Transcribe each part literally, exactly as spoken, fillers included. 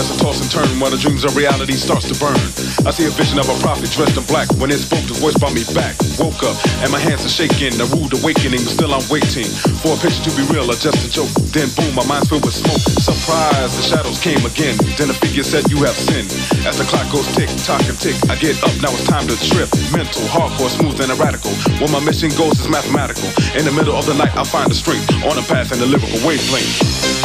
as I toss and turn while the dreams of reality starts to burn. I see a vision of a prophet dressed in black. When it spoke, the voice brought me back. Woke up and my hands are shaking, a rude awakening, but still I'm waiting for a picture to be real or just a joke. Then boom, my mind's filled with smoke. Surprise, the shadows came again. Then the figure said, you have sinned. As the clock goes tick, tock and tick, I get up, now it's time to trip. Mental, hardcore, smooth and erratical. Where my mission goes is mathematical. In the middle of the night, I'll find the strength on the path and the lyrical wavelength.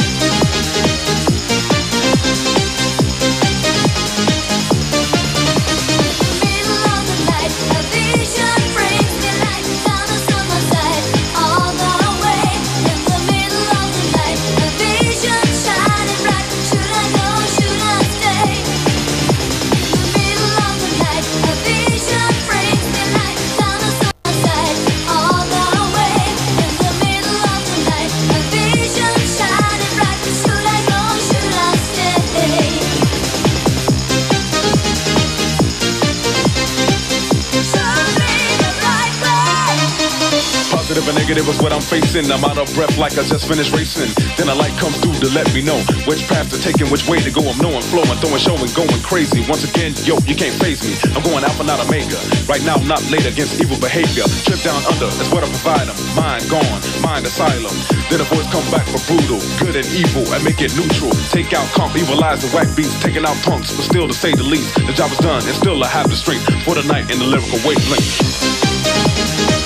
Positive and negative is what I'm facing. I'm out of breath like I just finished racing. Then a light comes through to let me know which path to take and which way to go. I'm knowing, flowing, throwing, showing, going crazy. Once again, yo, you can't faze me. I'm going alpha, not omega. Right now, I'm not late against evil behavior. Trip down under, that's what I provide them. Mind gone, mind asylum. Then a voice come back for brutal, good and evil, and make it neutral. Take out comp, evilize the whack beats, taking out punks, but still to say the least, the job is done, and still I have the strength for the night in the lyrical wavelength.